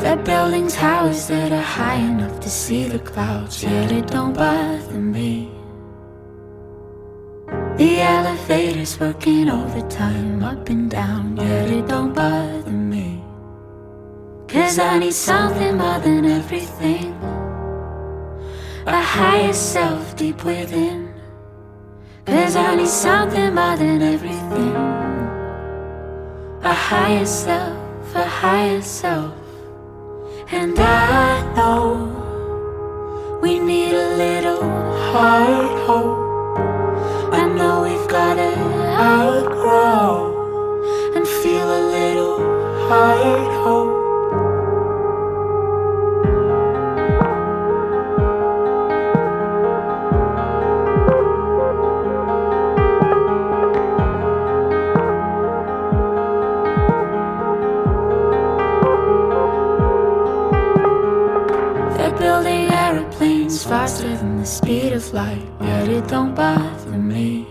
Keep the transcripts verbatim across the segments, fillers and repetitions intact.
They're building towers that are high enough to see the clouds, yet it don't bother me. The elevator's working overtime, up and down, yet it don't bother me. Cause I need something more than everything, a higher self deep within. Cause I need something more than everything, a higher self, a higher self. And I know we need a little heart hope. I know we've gotta outgrow and feel a little heart hope. Building aeroplanes faster than the speed of light, yet it don't bother me.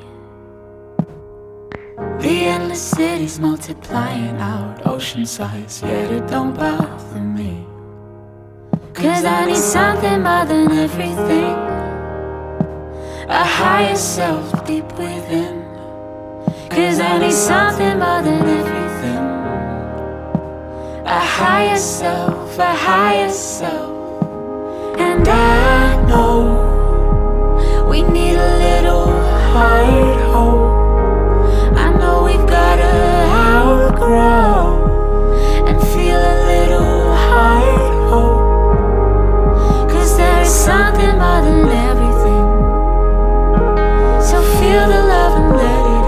The endless cities multiplying out ocean size, yet it don't bother me. Cause I need something more than everything, a higher self deep within. Cause I need something more than everything, a higher self, a higher self. And I know we need a little heart hope. I know we've gotta outgrow and feel a little heart hope. Cause there is something more than everything, so feel the love and let it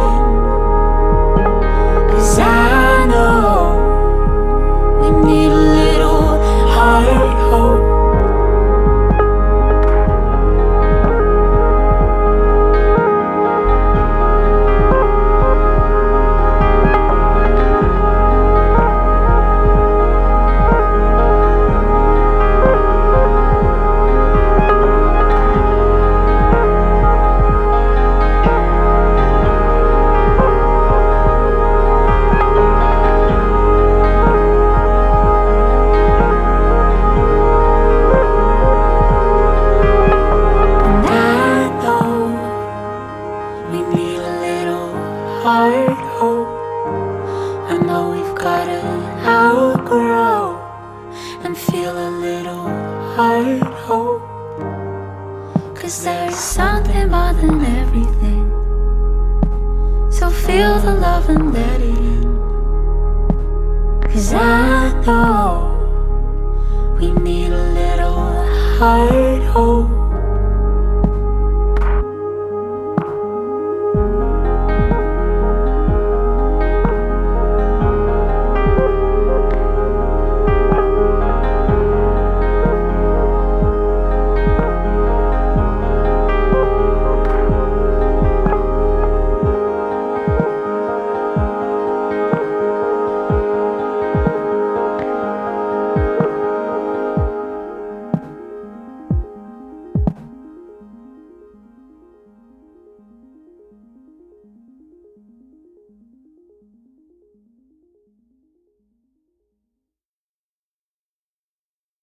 in. Cause I know we need a little heart hope. Heart hope. I know we've gotta outgrow and feel a little heart hope. Cause there's something more than everything, so feel the love and let it in. Cause I know we need a little heart hope.